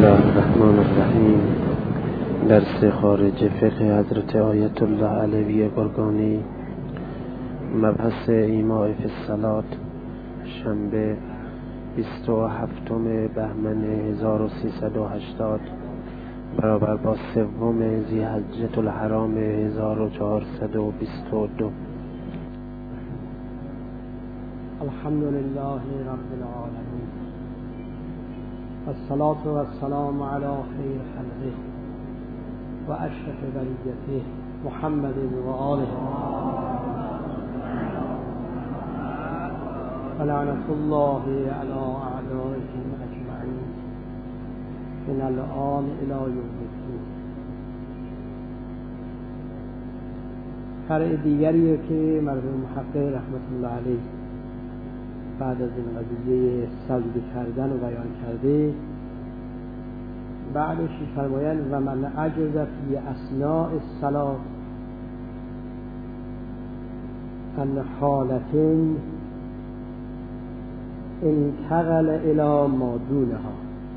الله الرحمن الرحیم. درس خارج فقه حضرت آیت الله علوی گرگانی، مبحث ایماء فی الصلاة، شنبه 27 بهمن 1380 برابر با 3 ذی‌حجة الحرام 1422. الحمد لله رب العالمين، والصلاة والسلام على خير خلقه وأشرف بریته محمد وآله ولعنة الله على أعدائهم أجمعين من الآن إلى يوم الدين. فرع دیگریه که مرحوم محقق رحمت الله علیه بعد از این قضیه سجده کردن و بیان کرده، بعدش فرمایند و من عجز فی اثناء الصلاة عن حالة انتقل الی ما دونها.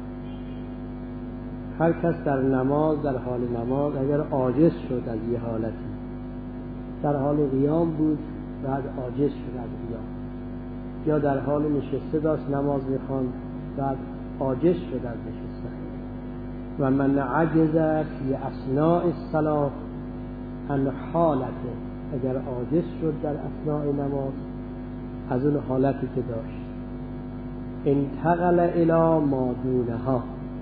هر کس در نماز، در حال نماز اگر عاجز شد از یه حالتی، در حال قیام بود بعد عاجز شد از قیام، یا در حال نشسته داشت نماز میخواند بعد عاجز شد از نشستن، و من عجز فی اثناء الصلاة عن حالته، اگر عاجز شد در اثناء نماز از اون حالتی که داشت، انتقل الی ما دونها،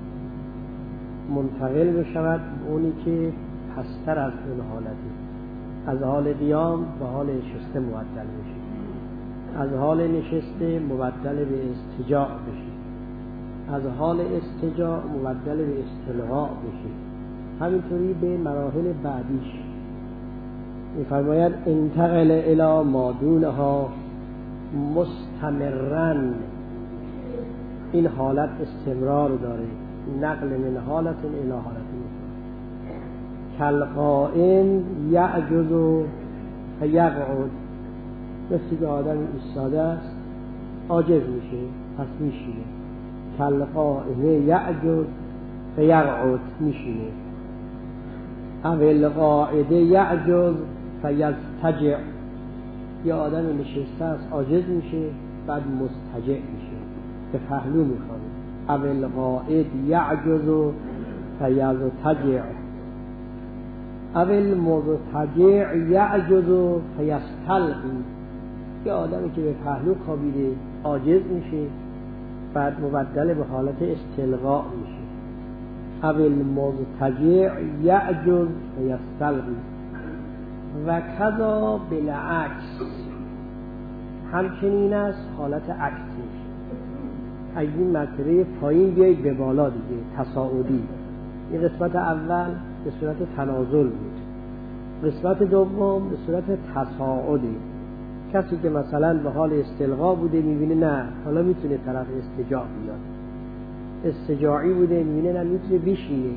منتقل بشود اونی که پستر از اون حالتی، از حال قیام به حال نشسته مبدل بشه، از حال نشسته مبدل به استجاع بشه، از حال استجاع مبدل به استلقاء بشه، همینطوری به مراحل بعدیش. می‌فرماید انتقل الی ما دونها مستمرن، این حالت استمرار داره، نقل من حالت الی حالت کالقائم یعجز فیقعد، مثل که آدم ایستاده است عاجز میشه پس میشینه، کالقائم یعجز فیقعد میشینه، او القاعد یعجز فیضطجع، یا آدم نشسته است عاجز میشه بعد مضطجع میشه، به پهلو میخوره، او القاعد یعجز فیضطجع، او المضطجع یعجز فیستلقی، یا آدمی که به پهلو خوابیده عاجز میشه بعد مبدل به حالت استلقاء میشه، او المضطجع یعجز فیستلقی. و کذا بالعکس، همچنین است حالت عکسش، از این مرتبه پایین بیایید به بالا دیگه، تصاعدی. این قسمت اول به صورت تنازل بود، قسمت دوم به صورت تصاعدی. کسی که مثلا به حال استلقا بوده میبینه نه حالا میتونه طرف استجاع بیاد، استجاعی بوده میبینه نه میتونه بشینه،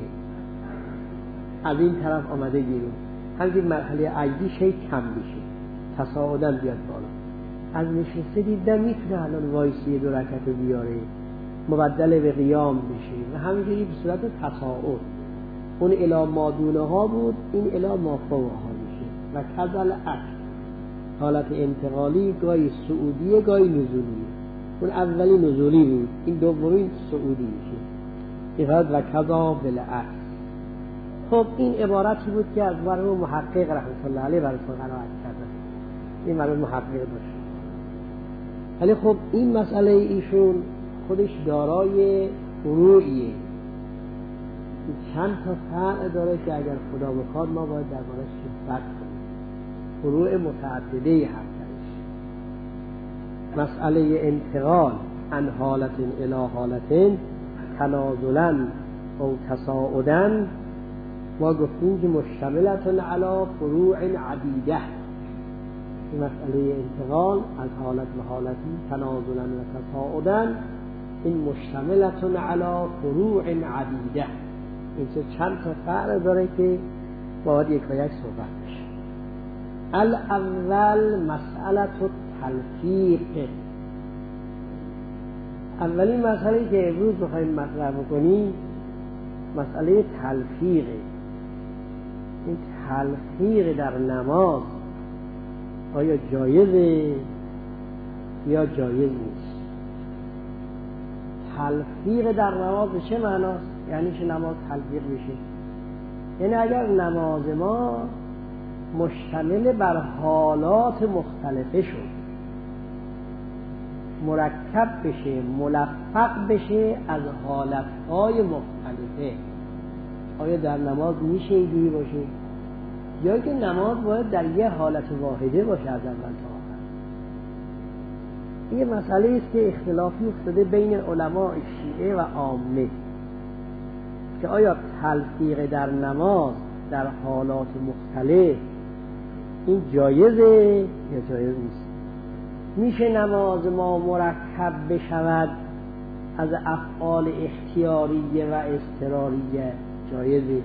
از این طرف آمده بیرون، همین مرحله عیدی شیء کم بشه، تصاعدن بیاد بالا. از نشسته دیدن میتونه الان وایسی 2 رکعت بیاره، مبدل به قیام بشه، و همینجوری به صورت تصاعد. اون الی ما دونها بود، این الی ما فوقها میشه. و کذل عکس، حالت انتقالی گاهی صعودیه گاهی نزولیه، اون اولی نزولی بود، این دومی صعودی میشه. این و کذا بالعکس. خب این عبارتی بود که از مرحوم محقق رحمت الله علیه براتون قرائت کردن، این مرحوم محقق باشه. ولی خب این مسئله ایشون خودش دارای فروعیه، چند تا فرع داره که اگر خدا بخواد ما باید دربارش صحبت کنیم، فروع متعدده هستش. مسئله انتقال عن حالت الی حالت تنازلا و تصاعدا، ما گفتیم که مشتملتن علی فروع عدیده. این مسئله انتقال از حالت به حالتی تنازلا و تصاعدا، این مشتملتن علی فروع عدیده، این چند تا فرع داره که باید یک و یک صحبت بشه. الاول مسئله التلفیق، اولین مسئله که امروز بخوایم مطرح بکنیم مسئله تلفیقه. این تلفیق در نماز آیا جایزه یا جایز نیست؟ تلفیق در نماز به چه معناست؟ یعنی که نماز تلفیق بشه، یعنی اگر نماز ما مشتمل بر حالات مختلفه شد، مرکب بشه، ملفق بشه از حالتهای مختلفه، آیا در نماز میشه اینجوری باشه؟ یا که نماز باید در یه حالت واحده باشه از اول تا آخر؟ این مسئله است که اختلافی افتاده بین علماء شیعه و عامه که آیا تلفیق در نماز در حالات مختلف این جایزه یا جایز نیست؟ میشه نماز ما مرکب بشود از افعال اختیاریه و اضطراریه؟ جایزه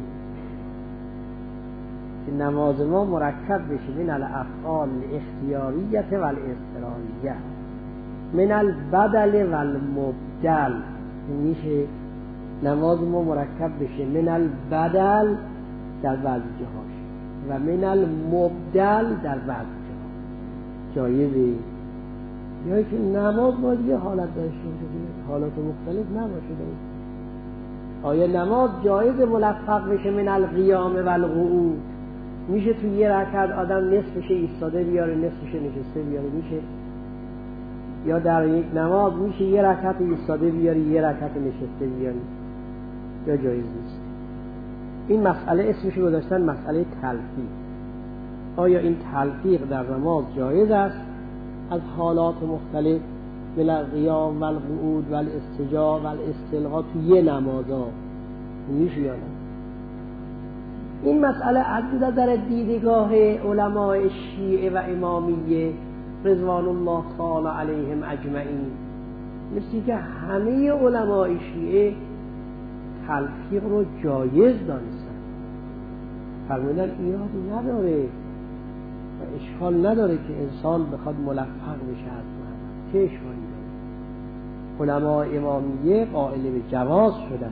که نماز ما مرکب بشه من الافعال الاختیاریه و الاضطراریه، من البدل و المبدل. میشه نماز ما مرکب بشه من البدل در بعضی جاهاش و من المبدل در بعضی جاها، جایزه؟ یا که نماز باید یه حالت داشته باشه، حالات مختلف نباشه؟ آیا نماز جایز ملفق بشه من القیام و القعود؟ میشه تو یه رکعت آدم نصفش ایستاده بیاره نصفش نشسته بیاره؟ میشه؟ یا در یک نماز میشه یه رکعت ایستاده بیاری یه رکعت نشسته بیاری؟ یا جایز نیست؟ این مسئله اسمش گذاشتن مسئله تلفیق. آیا این تلفیق در نماز جایز است از حالات مختلف من القیام و القعود و الاستجاع و الاستلقاء تو یه نمازا میشه یا نه؟ این مسئله از نظر دیدگاه علماء شیعه و امامیه رضوان الله تعالی علیهم اجمعین، مثل که همه علماء شیعه تلفیق رو جایز دانستن، فرمودن ایرادی نداره و اشکال نداره که انسان بخواد ملفق بشه از محمد، چه اشکالی داره؟ علماء امامیه قائل به جواز شدن.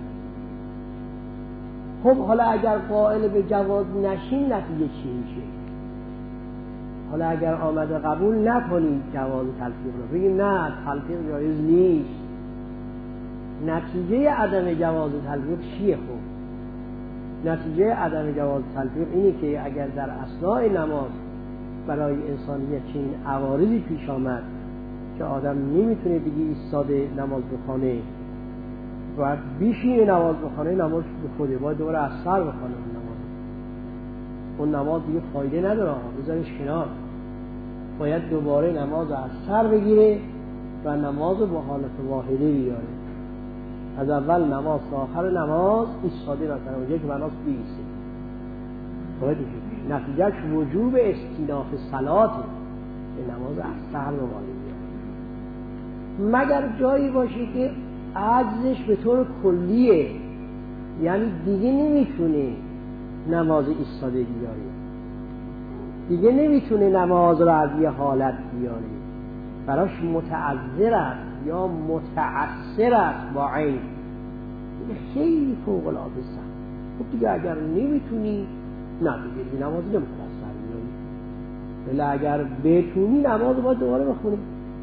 خب حالا اگر قائل به جواز نشین نتیجه چی میشه؟ حالا اگر آمده قبول نکنید جواز تلفیق رو، بگیم نه تلفیق جایز نیست، نتیجه عدم جواز تلفیق چیه؟ خب نتیجه عدم جواز تلفیق اینه که اگر در اثناء نماز برای انسانیت چنین عوارضی پیش آمد که آدم نمیتونه دیگه ایستاده نماز بخونه و بیشینه نماز بخونه، نماز بخونه باید دوباره از سر بخونه اون نماز دیگه فایده نداره، بذارش کنار، باید دوباره نماز از سر بگیره و نماز با حالت واحده بیاره، از اول نماز تا آخر نماز ایستاده نکنه، اونجا که بناس بیسته باید نتیجهش وجوب استیناف صلاته به نماز از سر رو واحده بیاره، مگر جایی باشه که عجزش به طور کلیه، یعنی دیگه نمیتونه نماز ایستاده بیاره، دیگه نمیتونه نماز رو از یه حالت بیاره، براش متعذر است یا متعثر است با عین، دیگه خیلی فوق العاده سخت. خب دیگه اگر نمیتونی نه دیگه نماز نمیتونه از سر بیاری، ولی اگر بتونی نماز باید دوباره بخونی.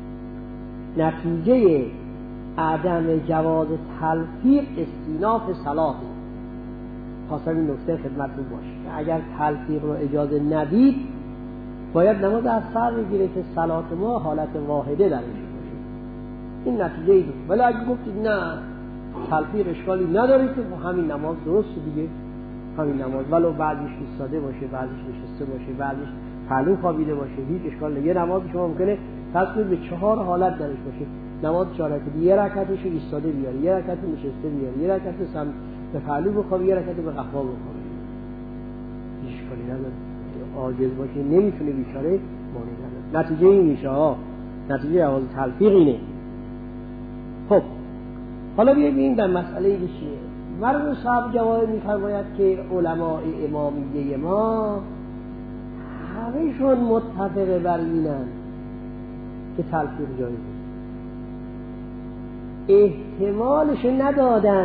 نتیجه عدم جواز تلفیق استیناف صلاته. خواستم این نکته خدمتتون باشه که اگر تلفیق رو اجازه ندید باید نماز از سر بگیره که صلات ما حالت واحده درش باشه. این نتیجه ای بود. ولی اگه گفتید نه تلفیق اشکالی نداره که همین نماز درسته دیگه، همین نماز ولو بعضیش ایستاده باشه بعضیش نشسته باشه بعضیش پهلو خوابیده باشه هیچ اشکال نداره. یه نماز شما ممکنه تصویر به 4 حالت درش باشه، نماز 4 رکعتی، یه رکعتش ایستاده بیاری، یه رکعت نشسته بیاری، یه رکعت سم به پهلو بخوابی، یه رکعت به قفا بخوابی، اشکالی نداره. عاجز باشه نمیتونه بیچاره مانع نداره. نتیجه این میشه نتیجه جواز تلفیق اینه. خب حالا بیاییم در مسئله چیه؟ مرحوم صاحب جواب میفرماید که علماء امامیه ما همه‌شون متفق بر اینن که تلفیق جایزه، احتمالش ندادن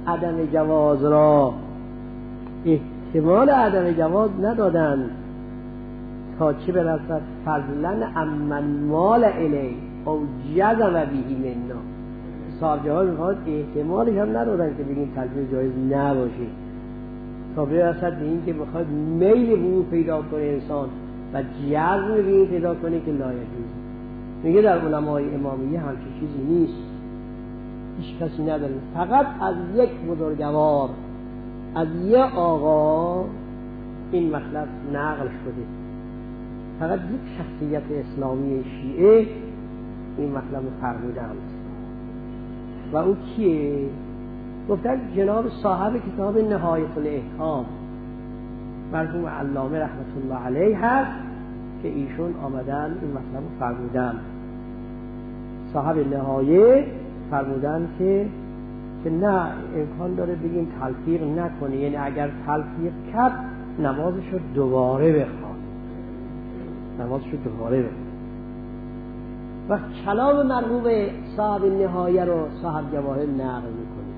عدم جواز را احتمال عدم جواز ندادند تا چه برسد فضلا امن مال الی او جزم بهی مننا. صاحب جواز میخواد احتمالش هم ندادن که بگیم تلفیظ جایز نباشه تا برسد به این که بخواد میل به اون پیدا کنه انسان و جزم به این پیدا کنه که لا یجوز. میگه در علمای امامیه همچین چیزی نیست، هیچ کسی نداره، فقط از یک بزرگوار از یه آقا این مطلب نقل شده، فقط یک شخصیت اسلامی شیعه این مطلب رو فرمودند و او کیه؟ گفتن جناب صاحب کتاب نهایت الاحکام مرحوم علامه رحمت الله علیه هست که ایشون آمدن این مطلب رو فرمودن. صاحب نهایه فرمودن که نه امکان داره بگیم تلفیق نکنه، یعنی اگر تلفیق کرد نمازش رو دوباره بخواد، نمازش رو دوباره بخواد. و کلام مرحوم صاحب نهایه رو صاحب جواهر نقل میکنه.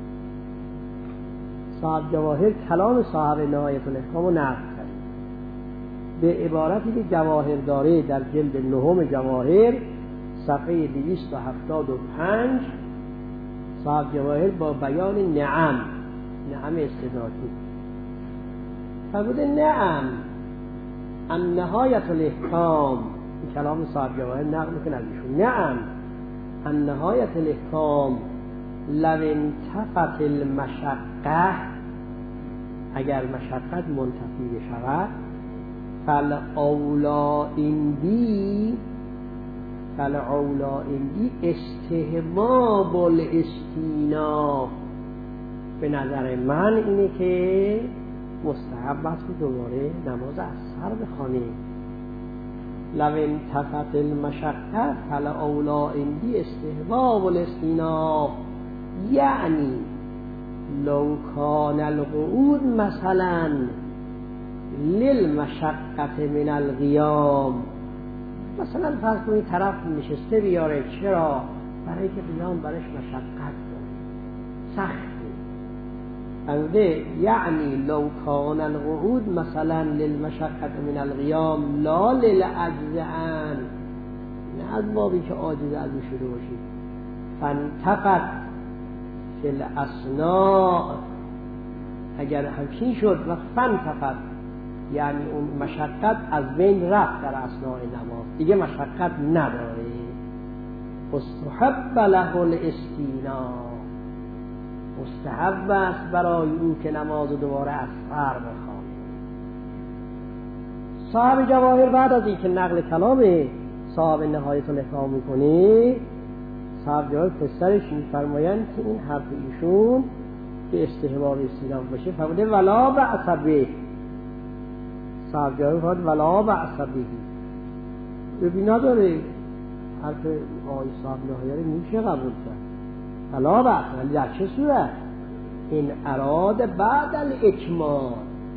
صاحب جواهر کلام صاحب نهایت الاحکام رو نقل کرد به عبارتی که جواهر داره در جلد 9 جواهر صفحه 275. صاحب جواهر با بیان نعم استدراکی فرموده نعم ان نهایت الاحکام، این کلام صاحب جواهر نقل میکنه از ایشون، نعم ان نهایت الاحکام لو انتفت المشقه، اگر مشقت منتفی بشود فالاولا اندی استحباب الاستیناف، به نظر من اینه که مستحب است که دوباره نماز اثر بخوانیم. لو انتفت المشقه فالاولا اندی استحباب الاستیناف، یعنی لو کان القعود مثلا للمشقت من القیام، مثلا فرض کنید طرف نشسته بیاره، چرا؟ برای که قیام برش مشقت داره، سخته. انده یعنی لو کان القعود مثلا للمشقت من القیام لا للعجز عن، نه از بابی که عاجز از شده باشید. فانتفت فی الاسناء، اگر همچین شد و فانتفت یعنی اون مشقت از بین رفت در اثناء نماز، دیگه مشقت نداره، مستحب له الاستیناف، مستحب است برای او که نماز دوباره از سر بخوانه. صاحب جواهر بعد از اینکه نقل کلام صاحب نهایت الاحکام میکنه، صاحب جواهر پسرش میفرمایند که این حرف ایشون که استحباب استیناف باشه فرموده ولا بأس به، صاحب جواهر فرمود ولا بأس به، ببین نداره، حرف آقای صاحب نهایت میشه قبول کرد، ولا بأس، ولی در چه صورت؟ این اراد بعد الاکمال،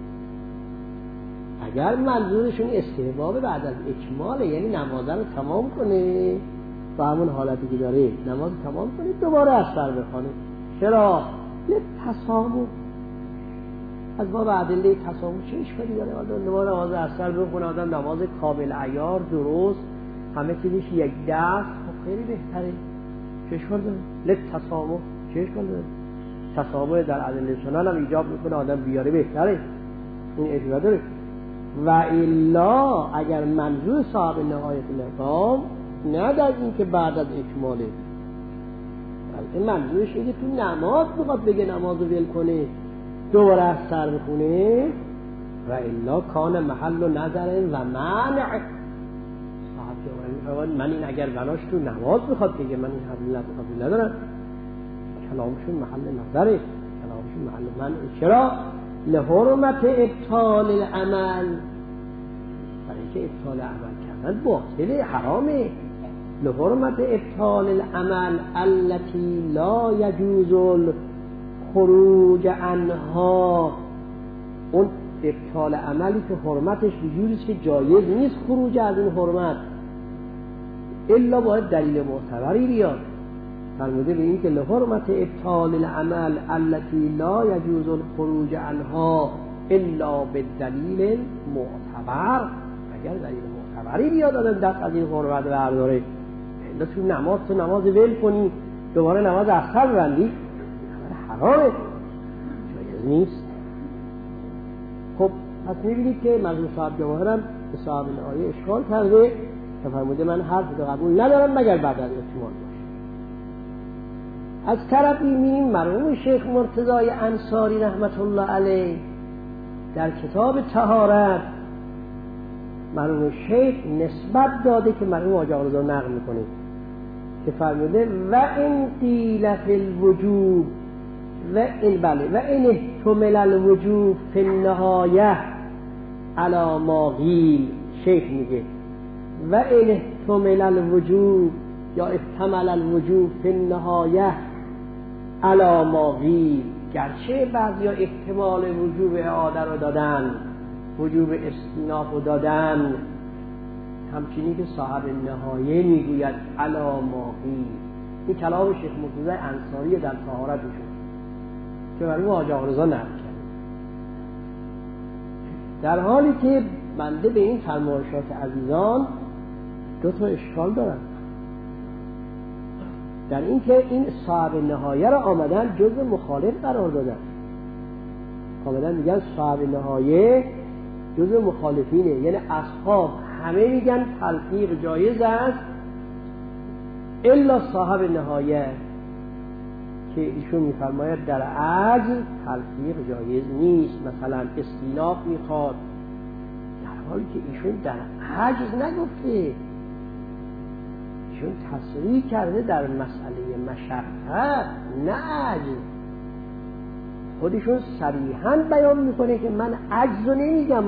اگر منظورشون استحباب بعد از اکماله، یعنی نماز رو تمام کنه و همون حالتی که داره نماز تمام کنه دوباره از سر بخونه. چرا؟ لتسامح، از باب ادله تسامح چه اشکالی داره؟ آدم دوباره نماز از سر بخونه، آدم نماز کامل عیار درست همه چیزش یک دست، خب خیلی بهتره، چه اشکال داره؟ لتسامح چه اشکال داره؟ تسامح در ادله سنن هم ایجاب میکنه آدم بیاره بهتره، این اشکال داره. و الا اگر منظور صاحب نهایت الاحکام نه در این که بعد از اکماله، بلکه منظورش اینه تو نماز بخواد بگه نماز رو ول کنه دوباره از سر بخونه، و الا کان محل و نظر و منع. صاحب جواهر من این اگر بناش تو نماز بخواد بگه من این حل ندارم، کلامشون محل نظره، کلامشون محل منع. چرا؟ لحرمت ابطال العمل، برای که ابطال عمل کردن باطل حرامه. لحرمت ابطال العمل التي لا يجوز الخروج عنها، اون ابطال عملی که حرمتش وجودیست که جایز نیست خروج از این حرمت، الا باید دلیل معتبری بیاد. فرموده به این که لحرمت ابطال العمل التي لا يجوز الخروج عنها الا بالدلیل معتبر. اگر دلیل معتبری بیاد آدم دست از این حرمت برداره، الا تو نماز ول کنی دوباره نماز اخر ببندی حرامه، جایز نیست. خب پس میبینید که مرحوم صاحب جواهر هم به صاحب این آیه اشکال کرده که فرموده من حرف رو قبول ندارم مگر بعد از احتمال باشه. از طرفی می‌بینیم مرحوم شیخ مرتضی انصاری رحمت الله علیه در کتاب طهارت مرحوم شیخ نسبت داده که مرحوم حاج آقا نقل میکنه که فرموده و این قیل فی الوجوب و این احتمل الوجوب فی النهایه علی ما قیل. شیخ میگه و این احتمل الوجوب یا احتمل الوجوب فی النهایه علی ما قیل. گرچه بعضیا احتمال وجوب اعاده رو دادن، وجوب استیناف رو دادن، همچنین که صاحب نهایه میگوید علی ما قیل. این کلام شیخ مرتضی انصاری در طهارت شد که مرحوم حاج آقا رضا نقل کرد. در حالی که بنده به این فرمایشات عزیزان دو تا اشکال دارم. در این که این صاحب نهایه را آمدن جزء مخالف قرار دادن، آمدن میگن صاحب نهایه جزء مخالفینه، یعنی اصحاب همه میگن تلفیق جایز است الا صاحب نهایه که ایشون میفرماید در عجز تلفیق جایز نیست، مثلا استیناف میخواد، در حالی که ایشون در عجز نگفته، ایشون تصریح کرده در مسئله مشقت نه عجز. خودشون صریحاً بیان میکنه که من عجز رو نمیگم،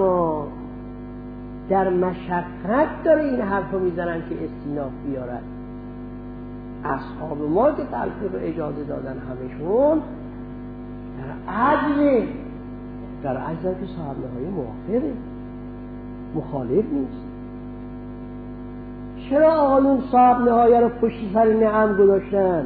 در مشقت داره این حرف رو میزنن که استیناف بیارد. اصحاب ما که تلفیق رو اجازه دادن همشون در عجز، در عجز که صاحب نهایه موافقه، مخالف نیست. چرا آقایون صاحب نهایه رو پشت سر نعم گذاشتن؟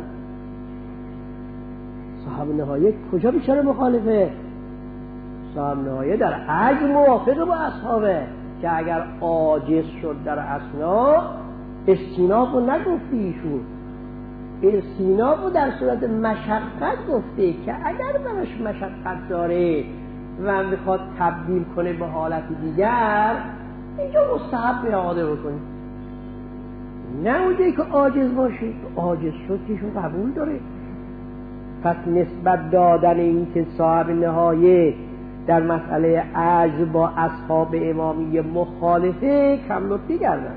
صاحب نهایه کجا بیچاره مخالفه؟ صاحب نهایه در عجز موافقه با اصحابه که اگر عاجز شد در اثنا استیناف رو نگفتی، ایشون استیناف رو در صورت مشقت گفته که اگر براش مشقت داره و میخواد تبدیل کنه به حالت دیگر اینجا مستحب اعاده بکنی، نه اونجایی که عاجز باشی. عاجز شد که ایشون قبول داره. پس نسبت دادن این که صاحب نهایه در مسئله عجز با اصحاب امامی مخالفه کم لطفی کردن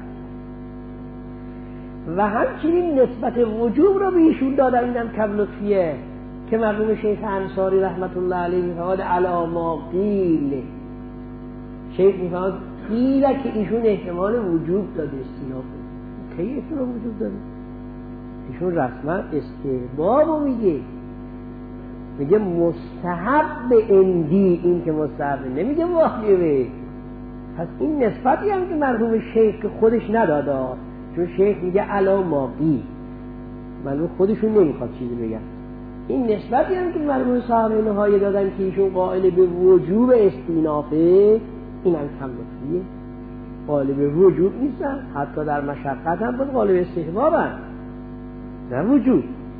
و همچنین نسبت وجوب رو به ایشون دادن، اینم کم لطفیه که مرحوم شیخ انصاری رحمت الله علیه میفرماد علی ما قیل. شیخ میفرماد قیل که ایشون احتمال وجوب داده استیناف. کی احتمال وجوب داده؟ ایشون رسما استحباب رو میگه مستحب اندی، این که مستحب نمیگه واجبه. پس این نسبتی هم که مرحوم شیخ که خودش نداده، چون شیخ میگه علی ما قیل، مرحوم خودشون نمیخواد چیزی بگن. این نسبتی هم که مرحوم صاحب نهایه دادن که ایشون قائل به وجوب استینافه، این هم کم لطفیه. قائل به وجوب نیستن، حتی در مشقت هم بود قائل به استحبابن، نه وجوب.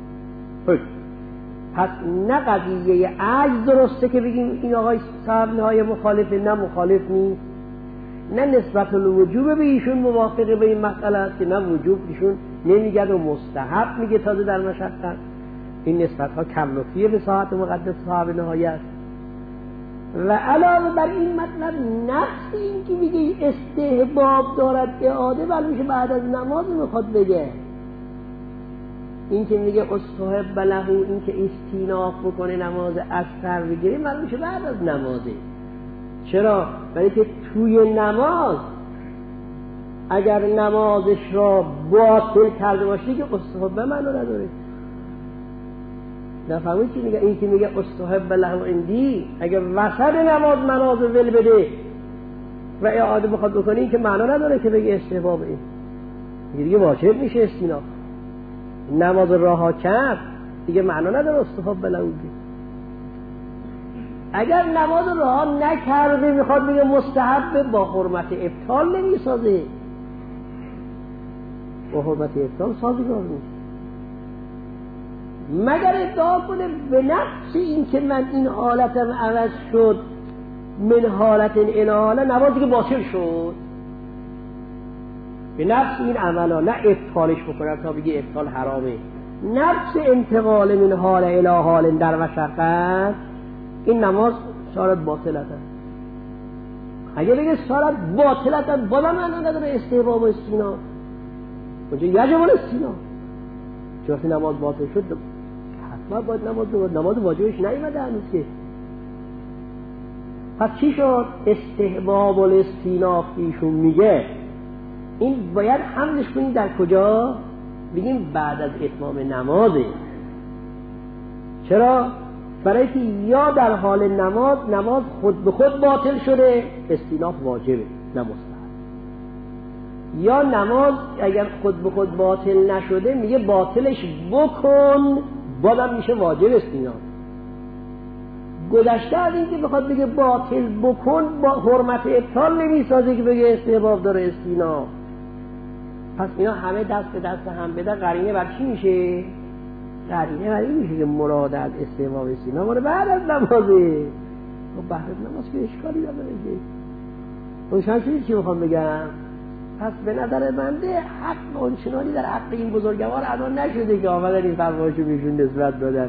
پس نه قضیه عجز درسته که بگیم این آقای صاحب نهایه مخالفه، نه مخالف نیست، نه نسبت الوجوب به ایشون موافقه به این مسئله است که نه وجوب ایشون نمیگه و مستحب میگه تازه در مشقت. این نسبت ها کم لطفیه به صاحب مقدس صاحب نهایه است. و علاوه بر این مطلب نفس این که میگه استحباب دارد اعاده، بل میشه بعد از نماز میخواد بگه. این که میگه استحب له، این که استیناف بکنه نماز اثر بگیره، معلوم میشه بعد از نمازه. چرا؟ برای که توی نماز اگر نمازش را باطل کرده باشی که استحب منو نداره. نفهمید چی میگه؟ این که میگه استحب له اندی، اگر وسط نماز مناز ول بده و اعاده بخواد بکنه، این که معنا نداره که بگه استحباب، این دیگه واجب میشه استیناف. نماز رها کرد دیگه معنا نداره استحباب له. اگر نماز رها نکرده میخواد بگه مستحب، با حرمت ابطال نمیسازه، با حرمت ابطال سازگار نیست. مگر ادعا کنه به نفس این که من این حالتم عوض شد من حالت الی حاله، نمازی که باطل شد به نفس این عملا، نه ابطالش بکنم تا بگه ابطال حرامه. نفس انتقال من حال الی حال در مشقت، این نماز صارت باطلتن. اگه بگه صارت باطلتن بازم معنا نداره استحباب و استیناب، اونجا یجب الاستیناب. چون وقتی نماز باطل شد حتما باید نماز واجبش نیومده هنوز که. پس چی شد؟ استحباب الاستیناب ایشون میگه این باید حملش کنیم در کجا؟ بگیم بعد از اتمام نمازه. چرا؟ برای که یا در حال نماز خود به خود باطل شده، استیناب واجبه نه مستحب. یا نماز اگر خود به خود باطل نشده میگه باطلش بکن، بازم میشه واجب استیناب. گذشته از این که بخواد بگه باطل بکن با حرمت ابطال نمیسازه که بگه استحباب داره استیناب. پس اینا همه دست به دست هم بده، قرینه بر چی میشه؟ قرینه بر این میشه که مراد از استحباب استیناب ماره بعد از نمازه. و بعد از نماز که اشکالی نداره که اونشان چیزی که میخوام بگم. پس به نظر منده حق اونچنانی در حق این بزرگوار ادا نشده که آمدن این فرمایشو بیشون نسبت دادن.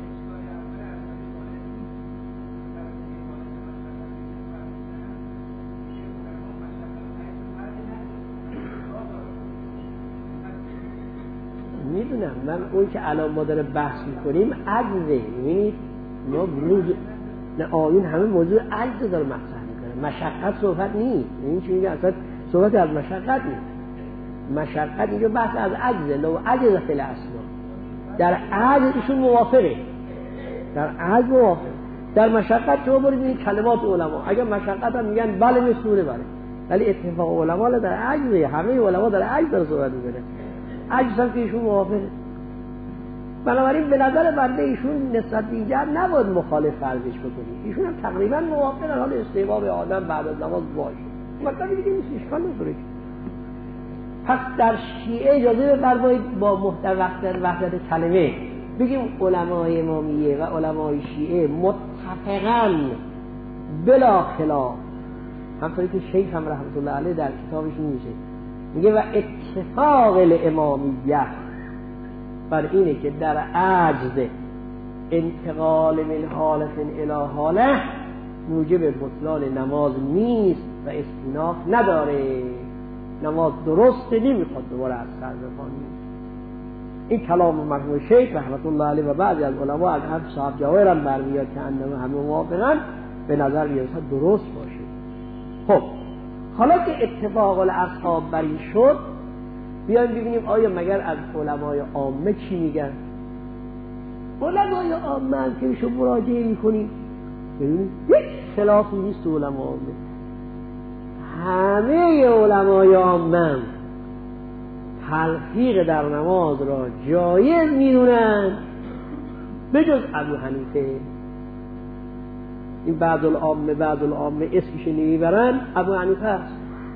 میدونم من اون که الان ما داره بحث میکنیم عجزه، یعنی ما نه آیون همه موضوع عجز داره مطرح میکنه، مشقت صحبت نیست. این چی میگه اصلا صحبت از مشقت نیست. مشقت اینجا بحث از عجزه. لو عجز فی الاسما، در عجز ایشون موافقه، در عجز موافقه. در مشقت شما برید این کلمات علما اگر مشقت هم میگن بله مسئوله بله، ولی اتفاق علما در عجزه. همه علما در عجز داره صحبت میکنه، عجز هم که ایشون موافقه. بنابراین به نظر بنده ایشون نسبت دیگر نباید مخالف فرضش بکنید. ایشون هم تقریبا موافق در حال استحباب آدم بعد از نماز باشه، مثلا دیگه نیست، اشکال نداره. پس در شیعه اجازه بفرمایید با وحدت کلمه بگیم علمای امامیه و علمای شیعه متفقاً بلا خلاف، همطوری که شیخ هم رحمت الله علیه در کتابش میگه و اتفاق الامامیه بر اینه که در عجز انتقال من حالت الی حاله موجب بطلان نماز نیست و استیناف نداره. نماز درسته، نمیخواد دوباره از سر بخونی. این کلام مرحوم شیخ رحمت الله علیه و بعضی از علما از هم صاحب جواهر هم برمیاد که انما همه موافقن، به نظر میاد درست باشه. خب حالا که اتفاق الاصحاب بر این شد، بیایم ببینیم آیا مگر از علمای عامه چی میگن؟ علمای عامه هم که ایشون مراجعه میکنیم ببینیم یک خلافی نیست علمای عامه. همه علمای عامه تلفیق در نماز را جایز میدونن به جز ابو حنیفه. این بعض العامه اسمش نمیبرن، ابو حنیفه است.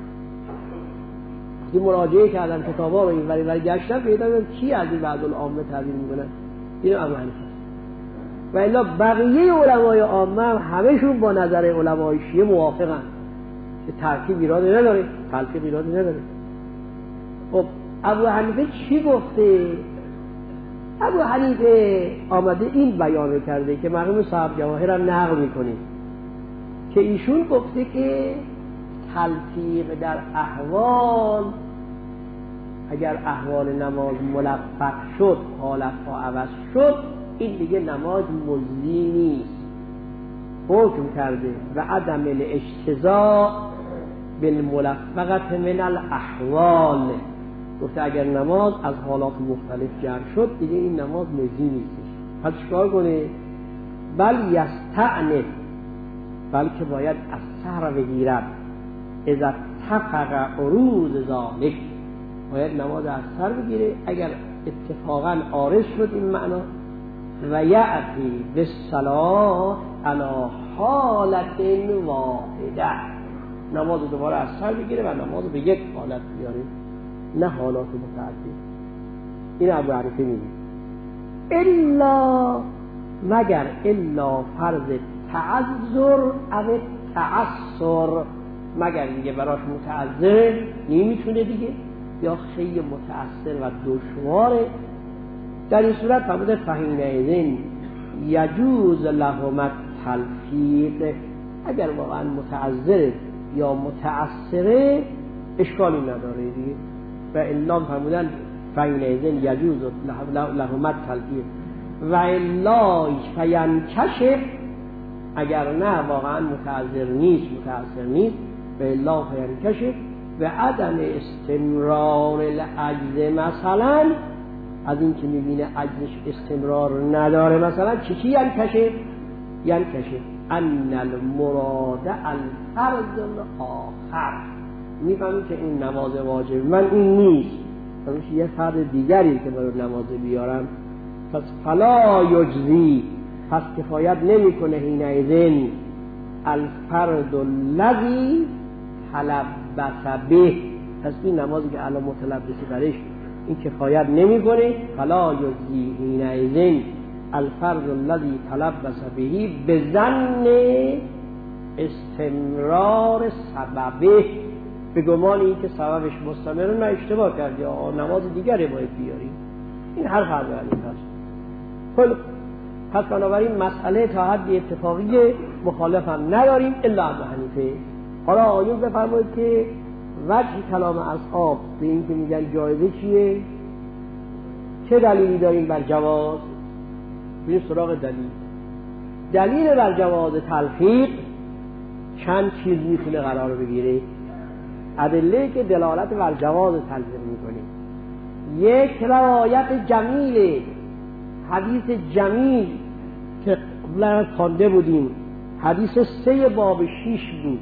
وقتی مراجعه کردن کتابا رو این وری گشتن پیدا کردن کی از این بعض العامه تعبیر میکنن، این ابو حنیفه است. و الا بقیه علمای عامه همشون با نظر علمای شیعه موافقن که ترکیب ایرادی نداره، تلفیق ایرادی نداره. خب ابو حنیفه چی گفته؟ ابو حنیفه آمده این بیان کرده که مرحوم صاحب جواهر هم نقل میکنه که ایشون گفته که تلفیق در احوال، اگر احوال نماز ملفق شد، حالت ها عوض شد، این دیگه نماز مجزی نیست. حکم کرده و عدم الاجتزاء بالملفقه من الاحوال. گفته اگر نماز از حالات مختلف جمع شد دیگه این نماز مجزی نیستش. پس چیکار کنه؟ بل یستعنف، بلکه باید از سر بگیرد. اذا اتفق عروض ذالک، باید نماز از سر بگیره اگر اتفاقا عارض شد این معنا و یأتی بالصلاة علی حالت واحده، نماز دوباره از سر بگیره و نماز به یک حالت بیاره، نه حالات متعدد. این ابو حنیفه میگه الا، مگر الا فرض تعذر او تعسر، مگر میگه براش متعذر نمیتونه دیگه یا خیلی متأثر و دشواره، در این صورت فرموده فحینئذ یجوز لهم التلفیق، اگر واقعا متعذر یا متأثره اشکالی نداره دیگه. و الا فرمودن فحینئذ یجوز لهم التلفیق و الا فینکشف، اگر نه واقعا متعذر نیست متأثر نیست، و الا فینکشف و عدم استمرار العجز، مثلا از این که میبینه عجزش استمرار نداره، مثلا چی ینکشف ان المراد الفرض الاخر، میفهمید که این نماز واجب من این نیست، مثلا یه فرد دیگری که برای نماز بیارم، پس فلا یجزی، پس کفایت نمیکنه حینئذ الفرد الذی تلبس به، پس این نمازی که الان متلبسی برش این کفایت نمیکنه، فلا یجزی حینئذ الفرد الذی تلبس به بظن استمرار سببه، به گمان این که سببش مستمره، نه اشتباه کردی نماز دیگری باید بیاری. این هر فرد علیه هست. پس بنابراین مسئله تا حد اتفاقی مخالف هم نداریم الا ابو حنیفه. حالا آیون بفرمایید که وجه کلام اصحاب به این که میگن جایزه چیه، چه دلیلی داریم بر جواز؟ بریم سراغ دلیل بر جواز تلفیق چند چیز میتونه قرار بگیره، ادله که دلالت بر جواز تلفیق میکنه. یک روایت جمیل، حدیث جمیل که قبلا خوانده بودیم، حدیث 3 باب 6 بود.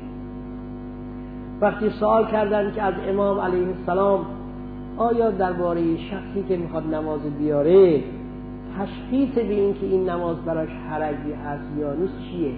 وقتی سوال کردن که از امام علیه السلام آیا درباره شخصی که میخواد نماز بیاره تشخیص به این که این نماز براش حرجی هست یا نیست چیه؟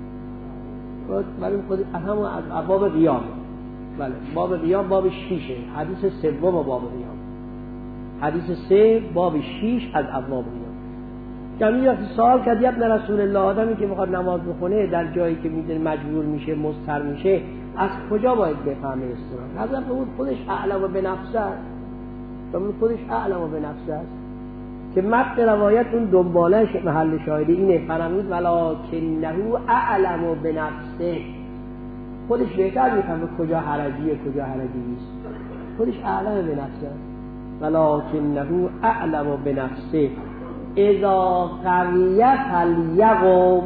برای خود همون از باب قیام، بله باب قیام باب 6 حدیث 3 باب قیام، حدیث 3 باب 6 از ابواب قیام. جمعی وقتی سوال کرد ابن رسول الله، آدمی که میخواد نماز بخونه در جایی که میدونه مجبور میشه مضطر میشه از کجا باید بفهمه استران؟ حضرت بود خودش اعلم به نفسه است، خودش اعلم به نفسه است که متن روایت اون دنبالش محل شاهده اینه، فرمود ولکنه اعلم به نفسه، خودش بهتر میفهمه کجا حرجیه کجا حرجی نیست، خودش اعلم به نفسه است. ولکنه اعلم به نفسه اذا قویه فلیقم،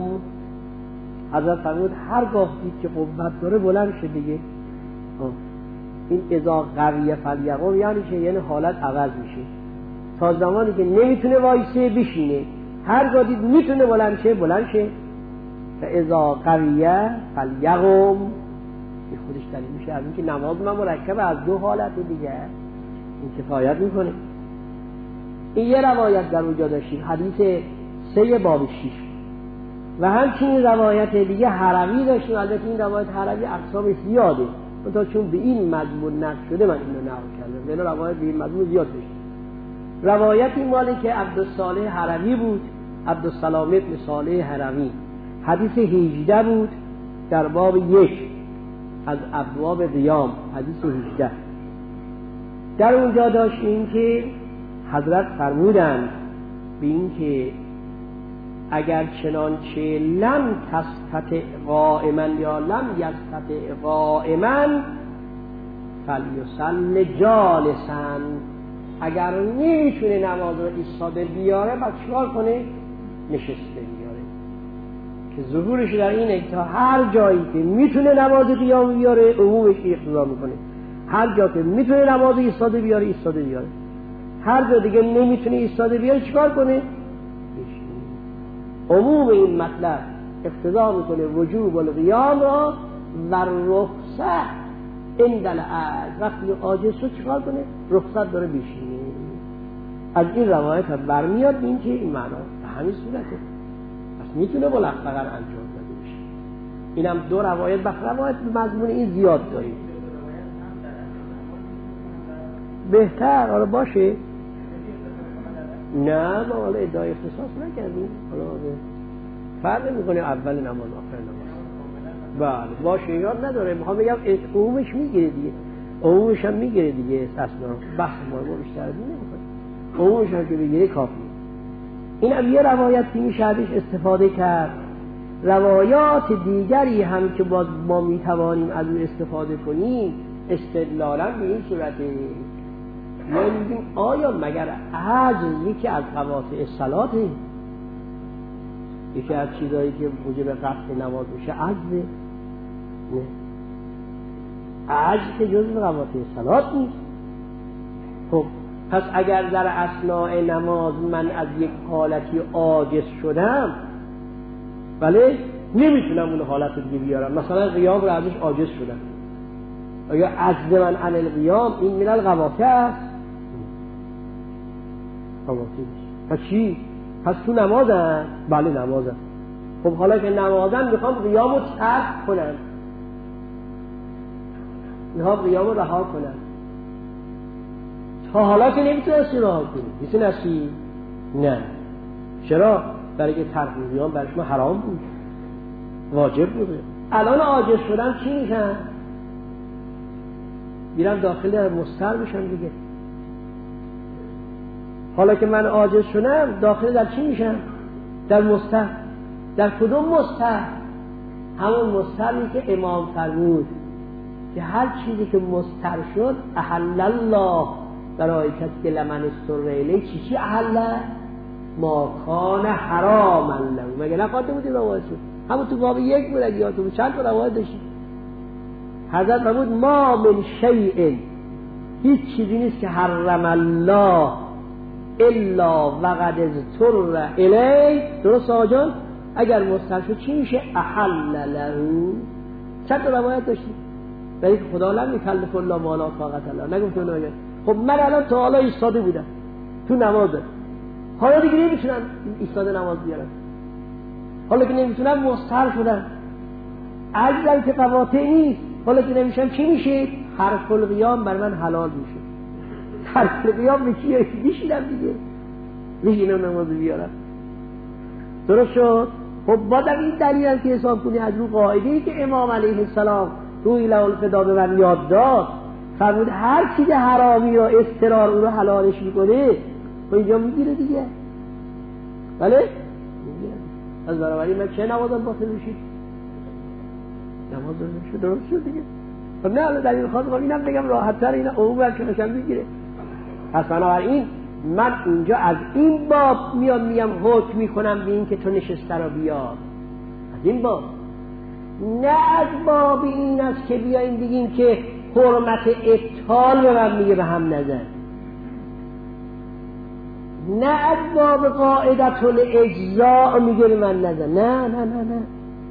حضرت فرمود هرگاه دید که قوت داره بلند شه دیگه. این اذا قویه فلیقم یعنی چه؟ یعنی حالت عوض میشه، تا زمانی که نمیتونه وایسه بشینه، هرگاه دید میتونه بلند شه و اذا قویه فلیقم، این خودش دلیل میشه از اینکه نماز ما مرکب از 2 حالت دیگه، این کفایت میکنه. این یه روایت در اونجا داشتیم حدیث 3 باب 6 و همچنین روایت دیگه حرمی داشتیم. البته این روایت حرمی اقسام زیاده، تا چون به این مضمون نقل شده من اینو نقل کردم، بین روایت به این مضمون زیاد داشتیم. روایتی مالی که عبدالصالح حرمی بود، عبدالسلام ابن صالح حرمی، حدیث 18 بود در باب 1 از ابواب قیام، حدیث 18. در اونجا داشتیم که حضرت فرمودند به این که اگر چنانچه لم تستطع قائما یا لم یستطع قائما فلیصل جالسا، اگر نمیتونه نماز رو ایستاده بیاره بعد چیکار کنه؟ نشسته بیاره، که ظهورش در اینه تا هر جایی که میتونه نماز قیام بیاره عمومش اقتضا میکنه، هر جا که میتونه نماز ایستاده بیاره ایستاده بیاره، هر جا دیگه نمیتونه ایستاده بیاره چیکار کنه؟ عموم این مطلب اقتضا میکنه وجوب القیام را و رخصت عند العجز، وقتی عاجز شد چیکار کنه؟ رخصت داره بشینه. از این روایت هم برمیاد این که این معنا به همین صورته، پس میتونه ملفقا انجام داده بشه. اینم دو روایت، بخ روایت مضمون این زیاد داریم. بهتر آره باشه. نه ما حالا ادعای اختصاص نکردیم، حالا فرق میکنه اول نماز آخر نماز. بله باشه یاد نداره، میخوام بگم عمومش میگیره دیگه، عمومش هم میگیره دیگه، استثنا بحث ما بیشتر از این نمیخواد، عمومش هم که بگیره کافیه. این هم یه روایت که میشه ازش استفاده کرد. روایات دیگری هم که باز ما میتوانیم از اون استفاده کنیم استدلالا به این صورته. ما میگیم آیا مگر عجز یکی از قواطع صلاته؟ یکی از چیزایی که موجب قطع نماز میشه عجزه؟ نه، عجز که جزء قواطع صلات نیست. خب پس اگر در اثناء نماز من از یک حالتی عاجز شدم، بله نمیتونم اون حالت رو دیگه بیارم، مثلا قیام رو ازش عاجز شدم، آیا عجز من عن القیام این من القواطع است؟ قواطع نیست. پس چی؟ پس تو نمازم؟ بله نمازم. خب حالا که نمازم میخوام قیام رو ترک کنم، میخوام قیام رو رها کنم، تا حالا که نمیتونستی رها کنی، میتونستی؟ نه. چرا؟ برای که ترک قیام برای شما حرام بود، واجب بوده. الان عاجز شدم چی میشم؟ میرم داخل مستر میشم دیگه. حالا که من عاجز شدم داخل در چی میشم؟ در مستر. در کدوم مستر؟ همون مستری که امام فرمود که هر چیزی که مستر شد احل الله برای کسی که لمن استر الیه چی احل ما کان حراما له. مگه نخواهده بودی روایت شد؟ همون تو باب 1 بود، اگه یادتون چند تا روایت داشتید. حضرت فرمود ما من شیء، هیچ چیزی نیست که حرم الله الا وقد اضطر الیه. درست آجان؟ اگر مستر شد چی میشه؟ احل له. چند تا روایت داشتید؟ برای که خدا لم یکلف الله ما لا طاقت له. نگفتون آیه؟ خب من الان تا حالا ایستاده بودم تو نماز، حالا دیگه نمیتونم ایستاده نماز بیارم، حالا که نمیتونم مستر شدم، عجزم که قواطع نیست، حالا که نمیشم چی میشه؟ حرف القیام بر من حلال میشه. حرف القیام میشه میشینم دیگه، میشینم نماز بیارم. درست شد؟ خب بازم این دلیل که حساب کنی از رو قاعده‌ای که امام علیه السلام روی لالفدا به من یاد داد، فرمود هر چیز حرامی و استرار اون رو حلالش میکنه و اینجا میگیره دیگه. بله؟ میگیره. از برابری من چه نمازم باطل میشید؟ نماز شد درست شد دیگه. خب نه الان دلیل خاص اینم بگم راحت تر، اینا عموما که قشنگ میگیره. پس بنابراین من اینجا از این باب میام حکم میکنم به این که تو نشسته رو بیار، از این باب، نه از باب این است که بیاییم بگیم که حرمت ابطال به من میگه به هم نزن، نه از باب قاعدت الاجزاء میگه به من نزن. نه نه نه نه،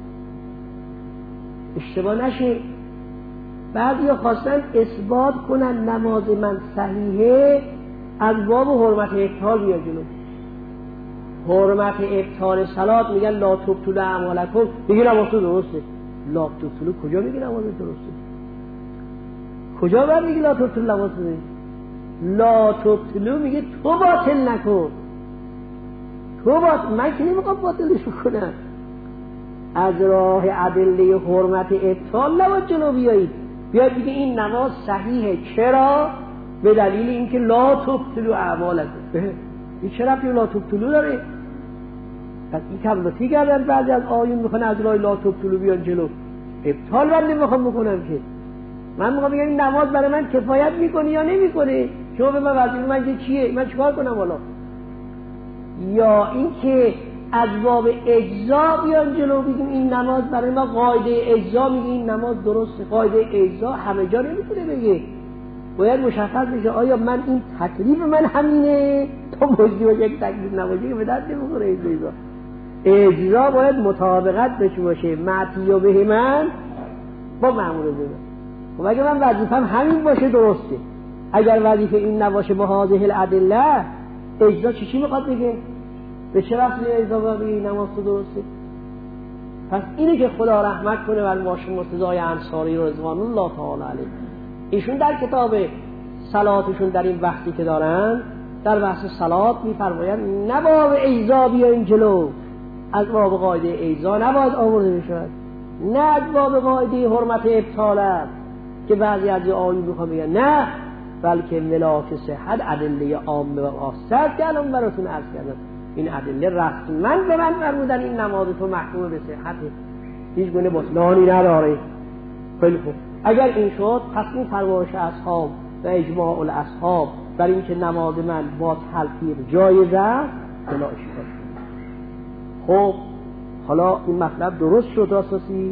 اشتباه نشه. بعضی خواستن اثبات کنن نماز من صحیحه، از باب حرمت ابطال بیاد جلو. حرمت ابطال صلات میگن لا تبطلوا اعمالکم، میگه نماز درسته. لا تبطلوا کجا میگه نماز درسته؟ کجا باید میگه لا تبطلوا نماز درسته؟ لا تبطلوا میگه تو باطل نکن، تو باطل، من که نمیخوام باطلش کنم. از راه ادله حرمت ابطال نباید جلو بیایید، بیاید بگه این نماز صحیحه. چرا؟ به دلیل اینکه لا تبطلوا اعمالکم. این چرا ربطی لا تبطلوا داره؟ پس این تبلیغی کردن بعضی از آیون میخوان از راه لا تبطلوا بیان جلو. ابطال من نمیخوام بکنم که، من میخوام بگم این نماز برای من کفایت میکنه یا نمیکنه. شما به من وظیفه من چیه؟ من چیکار کنم حالا؟ یا اینکه از باب اجزا بیان جلو بگیم این نماز برای ما قاعده اجزا میگه این نماز درسته. قاعده اجزا همه جا نمیتونه بگه، باید مشخص بشه آیا من این تکلیف من همینه تا مجدی باشه یک تکلیف نباشه که به دست نمیخوره. اجزا باید مطابقت بشه باشه معطی و به من با مأمور بده. خب اگه من وظیفم همین باشه درسته، اگر وظیفه این نباشه با هذه الادله اجزا چی میخواد بگه؟ به چه وقتی اجزا باید بگه نماز تو درسته؟ پس اینه که خدا رحمت کنه بر ماشین مرتضی انصاری رضوان الله تعالی علیه، ایشون در کتاب صلاتشون در این وقتی که دارن در بحث صلات میفرمایند نباید اجزا بیایم جلو، از باب قاعده اجزا نباید آورده بشود، نه از باب قاعده حرمت ابطالت که بعضی از آیون میخوام بگن نه، بلکه ملاک صحت ادله عامه و خاصه است که الان براتون عرض کردم. این ادله رسما به من فرمودن این نماز تو محکوم به صحته، هیچ گونه بطلانی نداره. خیلی خوب، اگر این شد پس این فرمایش اصحاب و اجماع الاصحاب بر این که نماز من با تلفیق جایز است بلا اشکال. خب حالا این مطلب درست شد اساسی،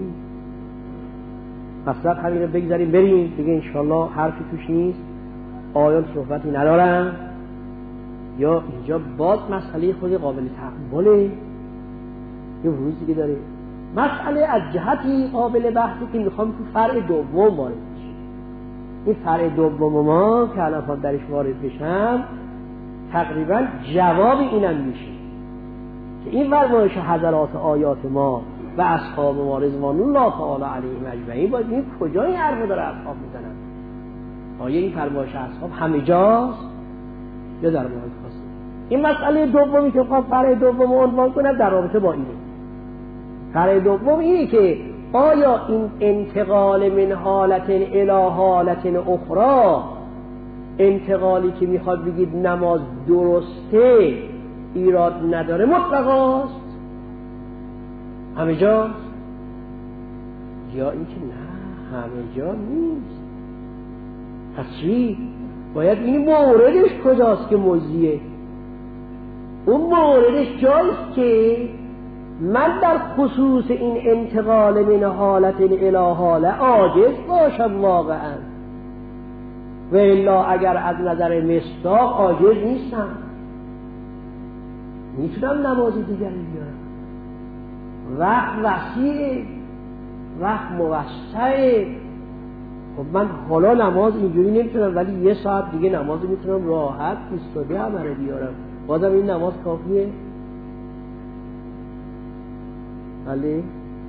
مطلب همین رو بگذاریم بریم دیگه، انشالله حرفی توش نیست، آیان صحبتی ندارم، یا اینجا باز مسئله خود قابل تقبله یه روزی که داره مسئله از جهتی قابل بحثی که میخوام تو فرع دوم وارد بشیم. این فرع دوم ما که الان خواهم درش وارد بشم تقریبا جواب اینم میشه که این فرمایش حضرات آیات ما و اصحاب ما رضوان الله تعالی علیهم اجمعین باید این کجا این حرف داره اصحاب میزنن؟ آیا این فرمایش اصحاب همه جاست یا در مورد خاصه؟ این مسئله دومی که میخوام فرع دوم عنوان کنم در رابطه با اینه. فرع دوم اینه که آیا این انتقال من حالت الی حالت اخرى، انتقالی که میخواد بگید نماز درسته ایراد نداره مطلقاست همه جاست، یا اینکه نه همه جا نیست؟ پس چی؟ باید این موردش کجاست که موضیه؟ اون موردش جایست که من در خصوص این انتقال من حالت الی حاله عاجز باشم واقعا، و الا اگر از نظر مصداق عاجز نیستم، میتونم نماز دیگری بیارم. وقت وسیعه، وقت موسعه. خب من حالا نماز اینجوری نمیتونم، ولی یه ساعت دیگه نماز میتونم راحت 22 عمره بیارم، بازم این نماز کافیه؟ بله.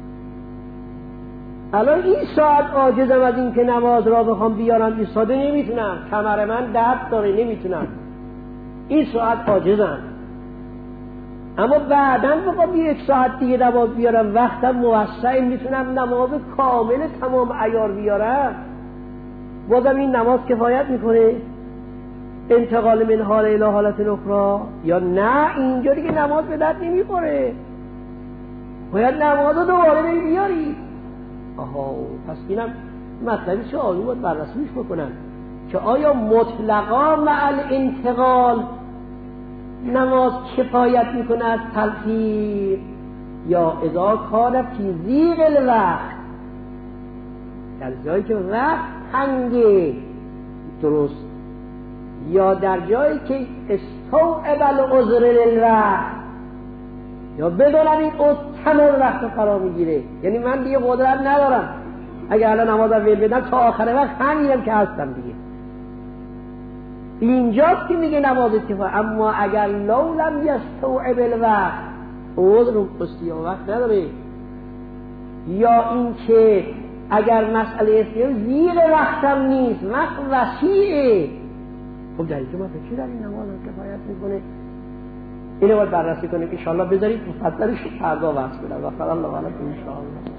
الان این ساعت عاجزم از این که نماز را بخوام بیارم، ایستاده نمیتونم، کمر من درد داره نمیتونم، این ساعت عاجزم. اما بعداً بخوام 1 ساعت دیگه نماز بیارم، وقتم موسع، میتونم نماز کامل تمام عیار بیارم، بازم این نماز کفایت میکنه؟ انتقال من حال الی حالت اخرى، یا نه اینجا دیگه نماز به درد نمیخوره، باید نماز رو دوباره بیاری. آها، پس اینم مطلبی چه آیون باید بررسیش بکنن که آیا مطلقا مع الانتقال نماز کفایت میکنه از تلفیق، یا اذا کان فی ضیق الوقت، در جایی که وقت تنگه درست، یا در جایی که استوعب العذر للوقت، یا بدونم این تمام وقت فرا میگیره، یعنی من دیگه قدرت ندارم اگه الان نمازم ول بدم تا آخر وقت همینم که هستم دیگه. اینجاست که میگه نماز کفایت. اما اگر لو لم یستوعب الوقت، عذر قصی وقت نداره، یا این که اگر مسئله استیار زیر وقتم نیست، وقت وسیعه، خب در اینجا من فکر در این نماز کفایت میکنه. اینو باید بررسی کنیم که انشاءالله بذارید مفصلش فردا بحث کنم. و الله علیکم انشاءالله.